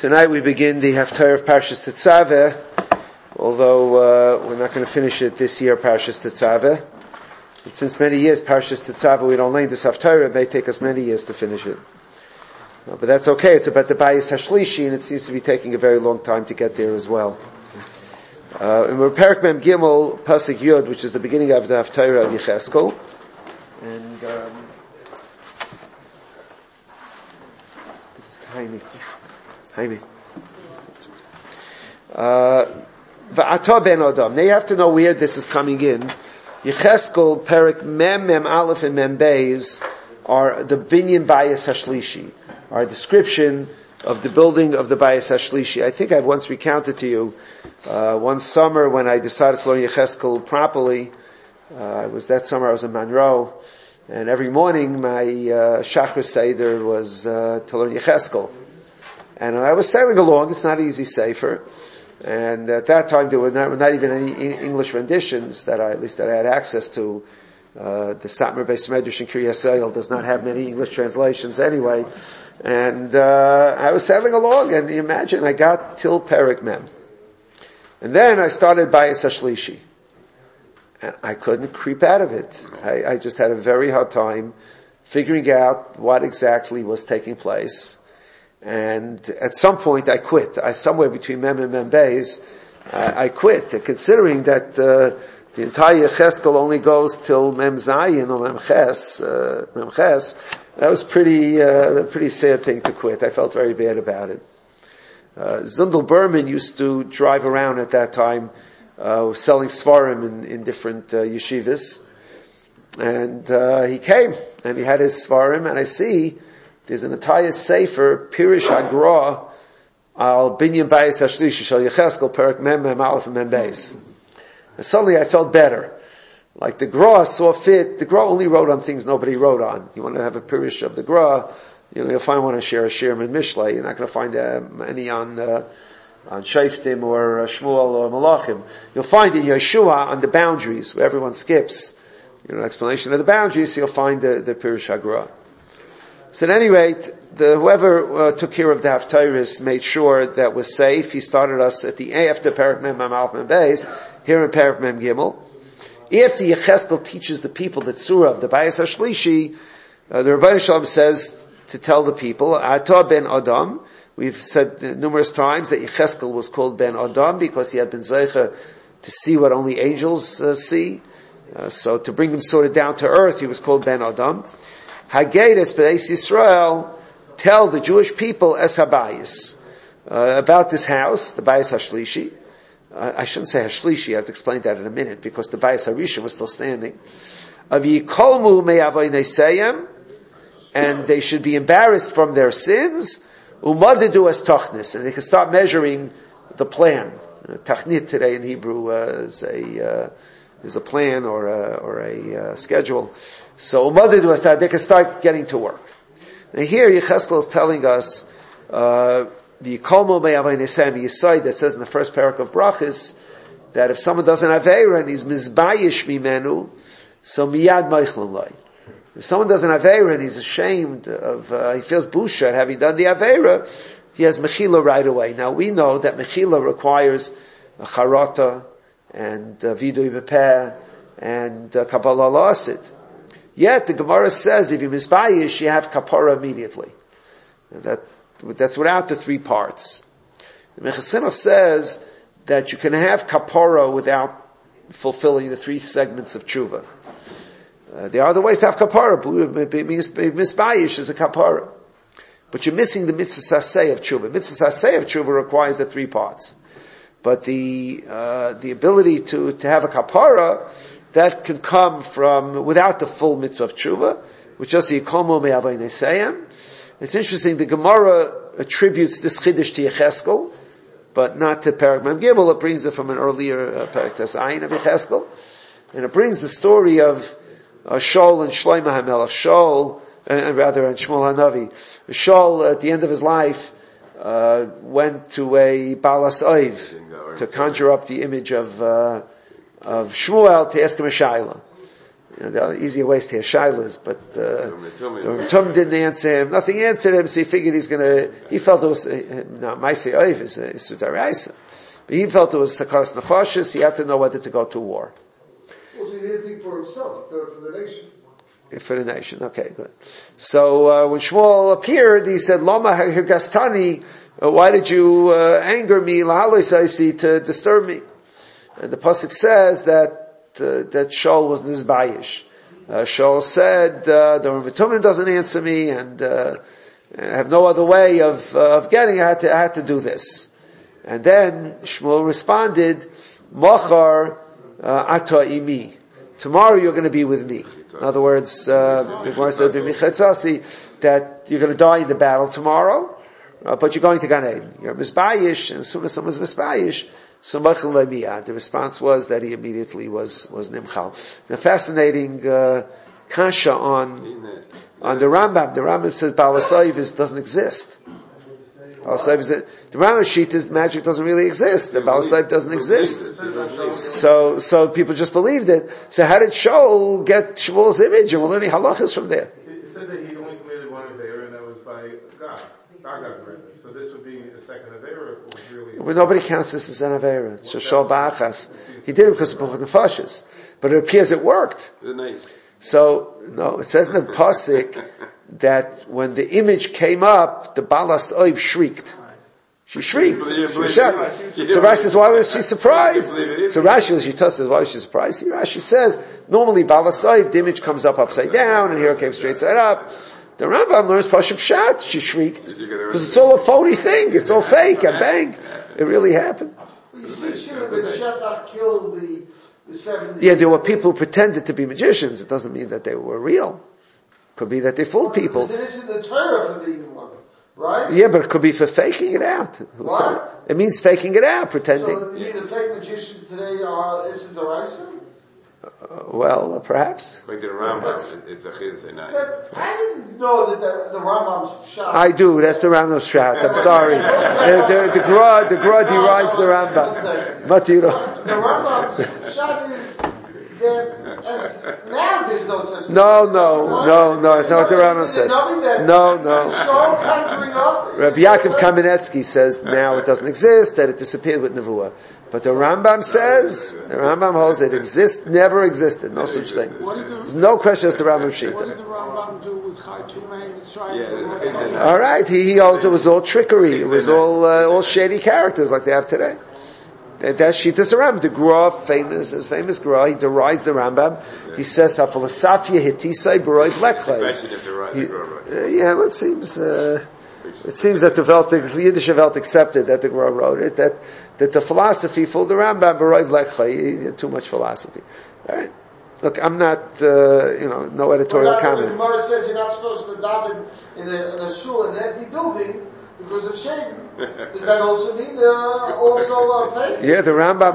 Tonight we begin the Haftarah of Parshas Tetzaveh, although we're not going to finish it this year, Parshas Tetzaveh. And since many years, Parshas Tetzaveh, we don't learn this Haftarah, it may take us many years to finish it. But that's okay, it's about the Bayis HaShlishi, and it seems to be taking a very long time to get there as well. And we're Perek Mem Gimel, Pasuk Yud, which is the beginning of the Haftarah of Yecheskel. And, this is Jaime. V'ata ben Adam. Now you have to know where this is coming in. Yecheskel, Perek Mem Aleph and Mem Beis are the Binyan Bayis HaShlishi, are a description of the building of the Bayis HaShlishi. I think I've once recounted to you, one summer when I decided to learn Yecheskel properly, that summer I was in Monroe, and every morning my Shachar Seder was to learn Yecheskel. And I was sailing along, it's not easy sefer, and at that time there were not even any English renditions that I had access to. The Satmar Beis Medrash in Kiryas Yisrael does not have many English translations anyway. And I was sailing along, and you imagine I got till Perek Mem. And then I started Bayis HaShlishi. And I couldn't creep out of it. I just had a very hard time figuring out what exactly was taking place. And at some point I quit. Somewhere between Mem and Mem Beis, I quit, considering that the entire Yecheskel only goes till Mem Zayin or Mem Ches. That was a pretty sad thing to quit. I felt very bad about it. Zundel Berman used to drive around at that time, selling Svarim in different yeshivas. And he came, and he had his Svarim, and I see there's an entire sefer, Pirish HaGra, al Binyan Bayis HaShlishi, Shal Yecheskel, Perek Mem Aleph and Mem Beis. And suddenly I felt better. Like the Gra saw fit, the Gra only wrote on things nobody wrote on. You want to have a Pirish of the Gra, you'll find one on Shirim and Mishlei. You're not going to find any on Shaftim or Shmuel or Malachim. You'll find in Yeshua on the boundaries, where everyone skips, an explanation of the boundaries, so you'll find the Pirish HaGra. So at any rate, whoever took care of the Haftarahs made sure that was safe. He started us at the after Perek Mem Aleph Mem Beis, here in Perek Mem Gimel. After Yecheskel teaches the people the Tzura of the Bayis HaShlishi, the Rebbeinu Shalom says to tell the people, Ata ben Adam. We've said numerous times that Yecheskel was called ben Adam because he had been Zeicha to see what only angels see. So to bring him sort of down to earth, he was called ben Adam. Hageres B'Eis Yisrael, tell the Jewish people es habayis, about this house, the Bayis HaShlishi. I shouldn't say HaShlishi, I have to explain that in a minute, because the Bayis HaRishon was still standing. Avikolmu me'avoneseim, and they should be embarrassed from their sins, umadadu es tachnis, and they can start measuring the plan. Tachnit today in Hebrew is a plan or a schedule. So umadadu es, they can start getting to work. Now here Yecheskel is telling us the Yikolmo me'avoneseim Yisai that says in the first parak of Brachis that if someone does an Aveira and he's mizbayish mimenu, so miyad meichlan lai. If someone does an Aveira and he's ashamed of, he feels busha at having done the Aveira, he has Mechila right away. Now we know that Mechila requires a Charata and Vidui Bepeh and Kabbalah La'asid. Yet the Gemara says if you misbayish, you have Kapara immediately. And that's without the three parts. The Mechasima says that you can have Kapara without fulfilling the three segments of Tshuva. There are other ways to have kapara. Misbayish is a kapara. But you're missing the mitzvah saseh of tshuva. Mitzvah saseh of tshuva requires the three parts. But the ability to have a kapara, that can come from, without the full mitzvah of tshuva, which is yikolmo me'avoneseim. It's interesting, the Gemara attributes this chiddush to Yecheskel, but not to Perek Mem Gimel. It brings it from an earlier Perek Tazayin of Yecheskel. And it brings the story of Shaul and Shlomo HaMelech. Shaul, and Shmuel HaNavi. Shaul, at the end of his life, went to a Balas Oiv to conjure up the image of Shmuel to ask him a shayla. there are easier ways to hear shaylas, but the Tum didn't answer him. Nothing answered him, so he figured he felt it was, Maaseh Oiv is Sudaraisa. But he felt it was Sakaras Nefashis, he had to know whether to go to war. Well, so he didn't think for himself, for the nation. For the nation, okay, good. So, when Shmuel appeared, he said, Lama Hirgastani, why did you, anger me, Lahaloisaisi, to disturb me? And the pasuk says that Shaul was Nizbayish. Shaul said, the Ravatumim doesn't answer me, and I have no other way of getting, I had to do this. And then Shmuel responded, Machar, ata imi. Tomorrow you're going to be with me. In other words, that you're going to die in the battle tomorrow, but you're going to Gan Eden. You're Mizbayish, and as soon as someone's Mizbayish, the response was that he immediately was Nimchal. The fascinating kasha on the Rambam. The Rambam says Baal HaSayv doesn't exist. The Rambam sheet is magic doesn't really exist. The Baal HaSayv doesn't exist. So people just believed it. So how did Shaul get Shmuel's image? And we're learning halachas from there. It said that he only committed one Aveira, and that was by God. God got rid of it. So this would be a second Aveira. But nobody counts this as an Aveira. It's Shaul Ba'achas. He did it because of Buchot Nefashis. But it appears it worked. So, no, it says in the pasuk that when the image came up, the Baal HaSayv shrieked. She shrieked. She shocked. So Rashi says, why was she surprised? So Rashi says, why was she surprised? See, Rashi says, normally Baal HaSayv, the image comes up upside down, and here it came straight side up. The Rambam learns Pashup Shat, she shrieked. Because it's all a phony thing, it's all fake, and bang. It really happened. You see, Shimon ben Shattach killed the 70. Yeah, there were people who pretended to be magicians. It doesn't mean that they were real. Could be that they fooled people. It isn't the Torah for being one, right? Yeah, but it could be for faking it out. What? It means faking it out, pretending. So you mean the fake magicians today isn't the right? Well, perhaps. According to the Rambam, it's a chiddush einayim. I didn't know that the Rambam's shot. I do. That's the Rambam's shot. I'm sorry. The Gra derides the Rambam. The Rambam's shot is that now there's no such thing. No. That's not what the Rambam says. No. Rabbi Yaakov Kamenetsky says now it doesn't exist, that it disappeared with Nevuah. But the Rambam holds it exists, never existed, no such thing. There's no question as to Rambam Shita. What did the Rambam do with Chai Tumein? All right, he holds it was all trickery. It was all shady characters like they have today. That's Shitas Rambam. The Gra, famous Gra, he derides the Rambam. He says, "Philosophia hitisai b'roi vlekchay." Yeah, it seems that the Yiddish Welt accepted that the Gra wrote it. That the philosophy fooled the Rambam b'roi vlekchay. Too much philosophy. All right. Look, I'm not, no editorial comment. The Gemara says you're not supposed to daven in a shul in an empty building because of shame. Does that also mean fake? Yeah, the Rambam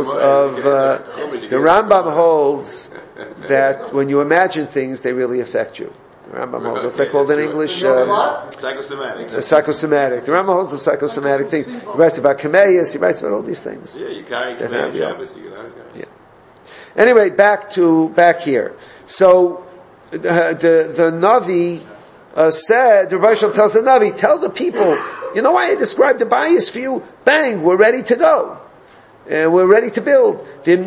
holds that when you imagine things, they really affect you. The Rambam holds. What's that called in English? Psychosomatic. Psychosomatic. The Rambam holds of psychosomatic things. He writes about Kameas. He writes about all these things. Yeah, you carry Shabbos. Yeah. Anyway, back here. So the Navi said, the Rosh tells the Navi, tell the people, you know why I described the bias for you? Bang, we're ready to go. We're ready to build. If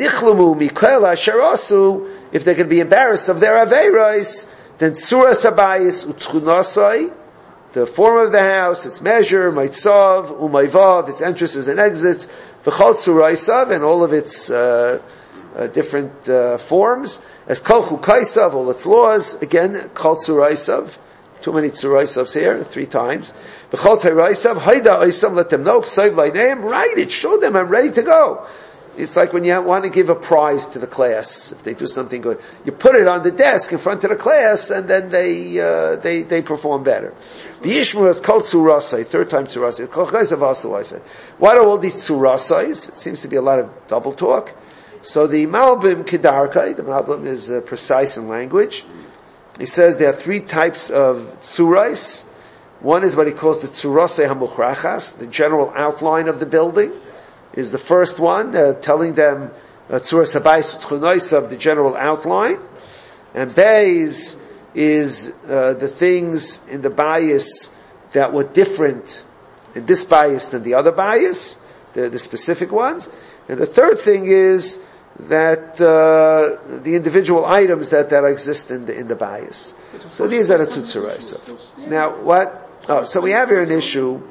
they're going to be embarrassed of their Aveiros, then Tzuras Habayis Utchunasai, the form of the house, its measure, Maitzav, Umayvav, its entrances and exits, V'chol Tzuraisav, and all of its different forms, as Kol Chukaisav, all its laws, again, Kol Tzuraisav, too many Tzuraisavs here, 3 times. V'chol Teiraisav, Haida Oisam, let them know, K'saiv Laineim, write it, show them I'm ready to go. It's like when you want to give a prize to the class, if they do something good. You put it on the desk in front of the class, and then they perform better. The Yishmu is called Tzurasai, 3rd time Tzurasai. What are all these Tzurasais? It seems to be a lot of double talk. So the Malbim Kedarkai, the Malbim is precise in language. He says there are 3 types of Tzurais. One is what he calls the Tzurasei HaMuchrachas, the general outline of the building. Is the first one, telling them Tzuras Habayis Utchunoisav, the general outline. And Beis is the things in the bias that were different in this bias than the other bias, the specific ones. And the third thing is that the individual items that exist in the bias. So these are the Tutsuraysa. Now, what? Oh, so we have here an issue.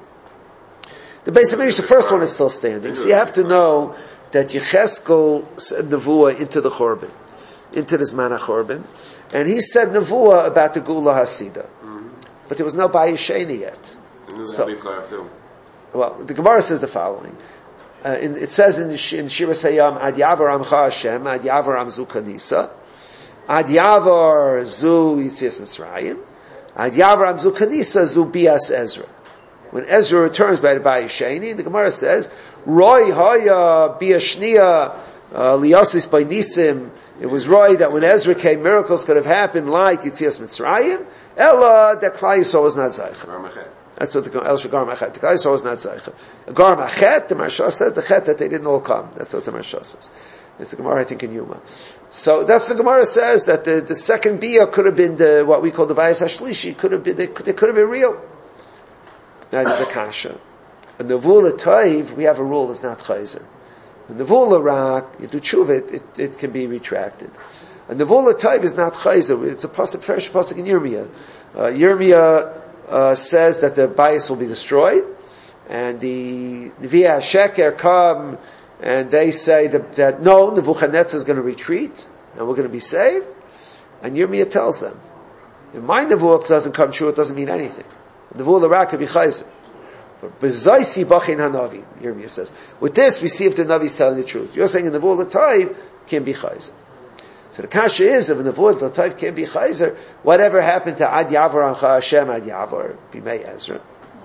The Beis HaMikdash, the first one is still standing. So you have to know that Yecheskel said Nevuah into the Chorban, into the Zman HaChorban, and he said Nevuah about the Gula Hasidah. But there was no Bayis Sheni yet. So, well, the Gemara says the following. It says in Shiras Hayam, Ad Yavar Amcha Hashem, Ad Yavar Amzu Kanisa, Ad Yavar Zu Yitzias Mitzrayim, Ad Yavar Amzu Kanisa Zu Bias Ezra. When Ezra returns by the Bayis Sheni, the Gemara says, Roy Haya Biashnia Liyasis by Nisim. It was right that when Ezra came, miracles could have happened like Yitzias Mitzrayim. Ella that Klal Yisrael was not Zaycha. That's what the El Shagar Machet. The Klal Yisrael was not Zaycha. Gar Machet, the Marsha says the Chet that they didn't all come. That's what the Marsha says. It's the Gemara, I think, in Yuma. So that's what the Gemara says, that the second Bia could have been what we call the Bayis HaShlishi. Could have been, they could have been real. That is a kasha. A Nevuah Toiv, we have a rule, is not Chayzer. A Nevuah Rak, you do tshuva, it can be retracted. A Nevuah Toiv is not Chayzer. It's a pasuk, fresh pasuk in Yirmiyah. Yirmiyah says that the bias will be destroyed, and the Nevi'ah Sheker come, and they say that no, Nebuchadnezzar is going to retreat, and we're going to be saved. And Yirmiyah tells them, if my Nevuah doesn't come true, it doesn't mean anything. Nevuah Rak can be Chayzer. But Bezaisi Bachin Hanavi, Yirmiyah says. With this, we see if the Navi is telling the truth. You're saying a Nevuah L'Tayv can be Chayzer. So the kasha is, if a Nevuah L'Tayv can be Chayzer, whatever happened to Ad Yavar Amcha Hashem, Ad Yavar, Bimei Ezra.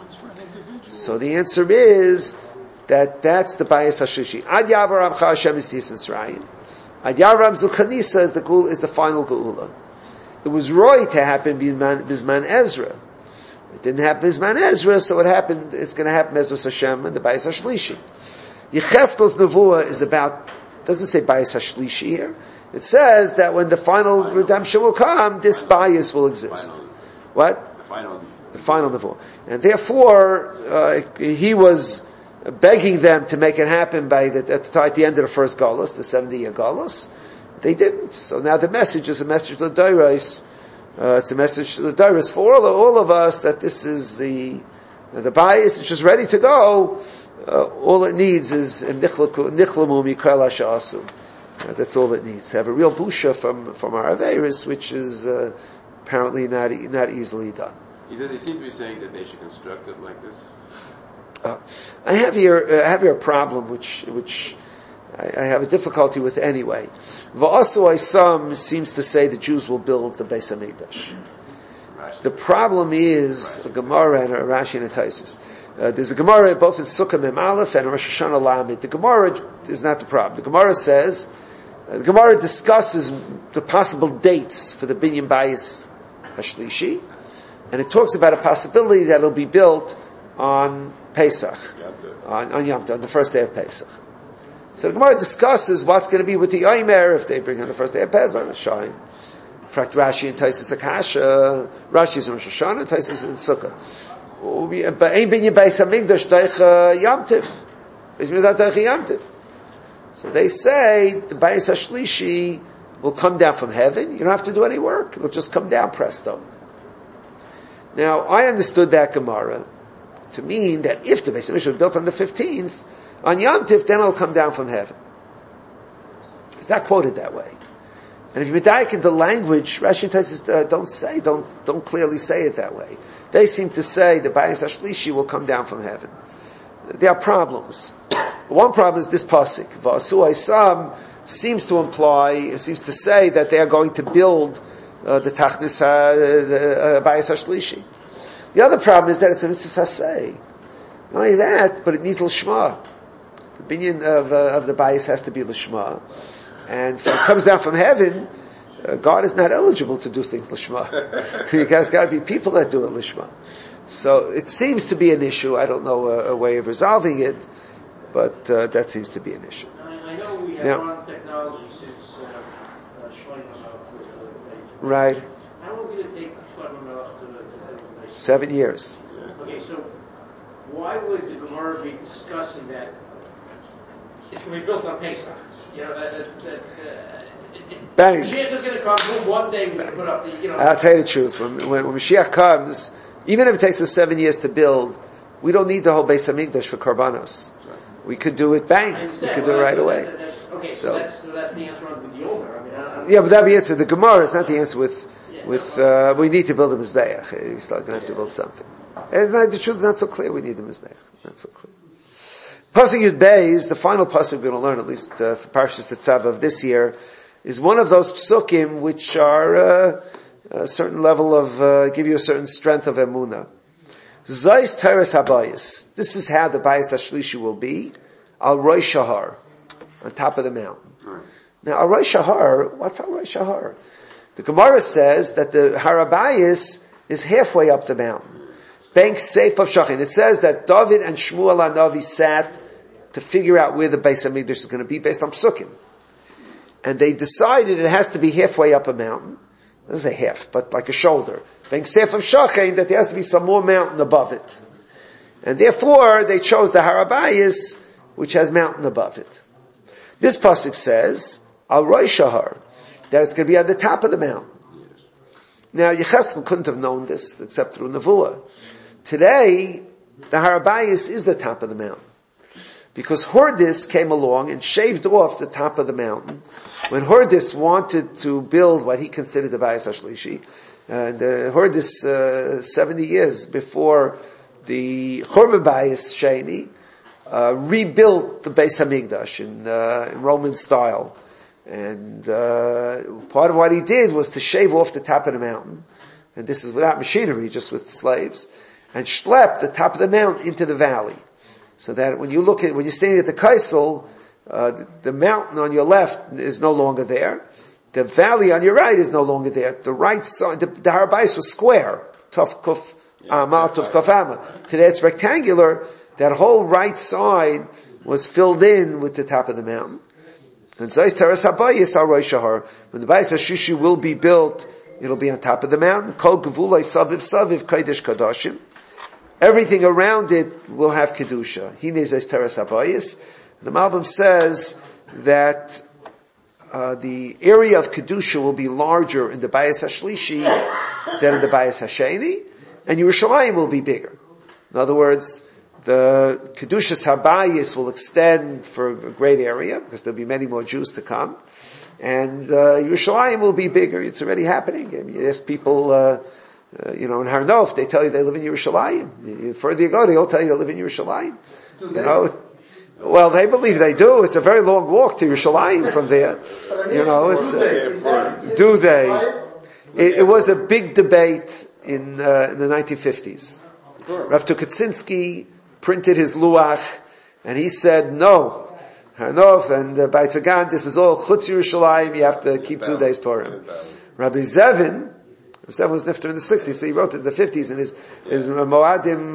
So the answer is, that's the Bayis HaShishi. Ad Yavar Amcha Hashem is Yitzias Mitzrayim. Ad Yavar Amzu Kanisa is the final Geula. It was right to happen Bizman Ezra. It didn't happen Bizman Ezra, so it's going to happen Ezra Hashem and the Bayis HaShlishi. Yecheskel's Nevuah is about, doesn't say Bayis HaShlishi here. It says that when the final redemption will come, this bias will exist. What? The final Nevuah. And therefore, he was begging them to make it happen at the end of the first Galus, the 70-year Galus. They didn't. So now the message is a message to the Dairos. It's a message to the Dairos for all of us that this is the bias. It's just ready to go. All it needs is nichlamu mikol hasha'asu. That's all it needs. To have a real busha from our Averis, which is apparently not easily done. They seem to be saying that they should construct it like this. I have here a problem which I have a difficulty with anyway. Va'asu Aisam seems to say the Jews will build the Beis HaMikdash. The problem is a Gemara and a Rashi and a Taisus. There's a Gemara both in Sukkah Mem Aleph and Rosh Hashanah Lamed. The Gemara is not the problem. The Gemara says, the Gemara discusses the possible dates for the Binyan Bayis HaShlishi, and it talks about a possibility that it'll be built on Pesach, on Yom Tov, on the first day of Pesach. So the Gemara discusses what's going to be with the Yomer if they bring on the first day of Pesach, Shine. In fact, Rashi and Taisus Akasha, Rashi is in Rosh Hashanah, Taisus is in Sukkah. But ain't Binyan Beis HaMikdash Doich Yom Tiv. So they say the Bayis HaShlishi will come down from heaven. You don't have to do any work. It'll just come down presto. Now, I understood that Gemara to mean that if the Beis HaMikdash was built on the 15th, on Yom Tiv, then it'll come down from heaven. It's not quoted that way. And if you medayik into language, Rashi and Taisus don't clearly say it that way. They seem to say the Bayis HaShlishi will come down from heaven. There are problems. One problem is this pasuk. Va'asu Aisam seems to say that they are going to build the Tachnis Bayis HaShlishi. The other problem is that it's a mitzvah hasei. Not only that, but it needs l'shma. The binyan of the Bayis has to be l'shma. And if it comes down from heaven, God is not eligible to do things l'shma. You guys got to be people that do it l'shma. So it seems to be an issue. I don't know a way of resolving it, but that seems to be an issue. I know we have run technology since Shlomo Right. How long did it take to 7 years. Okay, so why would the Gemara be discussing that it's going to be built on Pesach? You know, Bang. Mashiach is going to come, one day we're going to put up the, I'll tell you the truth. When Mashiach comes, even if it takes us 7 years to build, we don't need the whole Beis Hamikdash for Karbanos. We could do it bang. We could do it right away. Okay, so that's the answer with the owner. I mean, yeah, but that'd be the answer. The Gemara is not the answer with we need to build a Mizbeach. We're still going to have to build something. And the truth is not so clear. We need the Mizbeach. Not so clear. Pasuk Yud Beis, the final pasuk we're going to learn, at least for Parshas Tetzaveh of this year, is one of those psukim which are a certain level of give you a certain strength of emunah. Zayis Teres Habayis. This is how the Bayis Hashlishi will be. Al Roy Shahar, on top of the mountain. Now, Al Roy Shahar, what's Al Roy Shahar? The Gemara says that the Harabayis is halfway up the mountain. Bank Seif of Shachin. It says that David and Shmuel HaNavi sat to figure out where the Beis Hamikdash is going to be based on psukim. And they decided it has to be halfway up a mountain. This is a half, but like a shoulder. Bank Seif of Shachin, that there has to be some more mountain above it. And therefore, they chose the Harabayis, which has mountain above it. This pasuk says, Al Roy Shahar, that it's going to be on the top of the mountain. Now, Yecheskel couldn't have known this except through Nevuah. Today, the Harabayis is the top of the mountain. Because Hordis came along and shaved off the top of the mountain. When Hordis wanted to build what he considered the Bayis HaShlishi, and Hordis, 70 years before the Churban Bayis Sheni, rebuilt the Beis Hamikdash in Roman style. And part of what he did was to shave off the top of the mountain, and this is without machinery, just with slaves, and schlepp the top of the mountain into the valley. So that when you're standing at the Kaisel, the mountain on your left is no longer there. The valley on your right is no longer there. The right side, the Harabayis was square. Tov Kuf Amal, Tov Kuf Amal. Today it's rectangular. That whole right side was filled in with the top of the mountain. And Zayis Teres Habayis Al Roy Shahar. When the Bayis HaShishi will be built, it'll be on top of the mountain. Kol Gevulai Saviv Saviv Kodesh Kadashim. Everything around it will have Kedusha. Hine Zayis Teres Habayis. The Malbim says that the area of Kedusha will be larger in the Bayis HaShlishi than in the Bayis HaSheni, and Yerushalayim will be bigger. In other words, the Kedushas Habayis will extend for a great area, because there'll be many more Jews to come. And Yerushalayim will be bigger. It's already happening. I mean, you ask people, in Har Nof, they tell you they live in Yerushalayim. The further you go, they all tell you they live in Yerushalayim. Well, they believe they do. It's a very long walk to Yerushalayim from there. Do they? It was a big debate in the 1950s. Rav Tukaczynski printed his luach, and he said, no, Harnov and Beit Hagan, this is all Chutz Yerushalayim, you have to keep 2 days Torah. Rabbi Zevin was nifter in the 60s, so he wrote it in the 50s, and his Moadim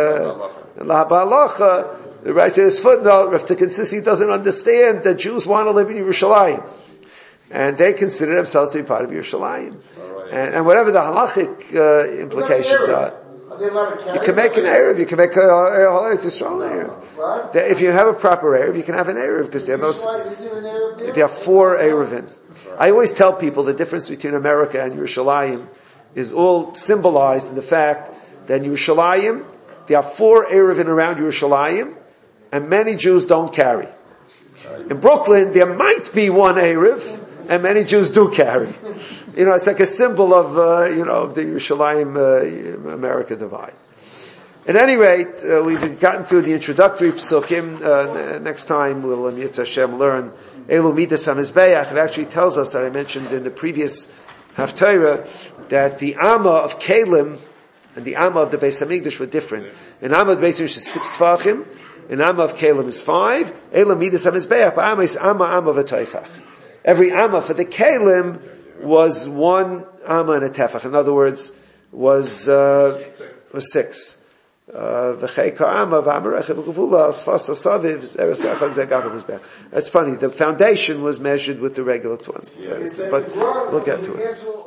Lahaba the writes in his footnote, Rav Tukaczynski doesn't understand that Jews want to live in Yerushalayim. And they consider themselves to be part of Yerushalayim. And whatever the halachic implications are. You can make an Erev, you can make a whole Eretz Yisrael Erev. If you have a proper Erev, you can have an Erev, because there are 4 Erevin. I always tell people the difference between America and Yerushalayim is all symbolized in the fact that in Yerushalayim, there are 4 Erevin around Yerushalayim, and many Jews don't carry. In Brooklyn, there might be 1 Erev, and many Jews do carry. It's like a symbol of, of the Yerushalayim, America divide. At any rate, we've gotten through the introductory psukim. Next time we'll, Yitz Hashem, learn Elu Midas HaMizbeach. It actually tells us, that I mentioned in the previous Haftarah, that the Amma of Kalim and the Amma of the Beis Hamikdash were different. An Amma of the Beis Hamikdash is 6 Tfachim, an Amma of Kalim is 5, Elu Midas HaMizbeach, but Amma is Amma V'Toifach. Every Amma for the Kalim was 1 Amma and a Tefach. In other words, was 6. That's funny. The foundation was measured with the regular ones. But we'll get to it.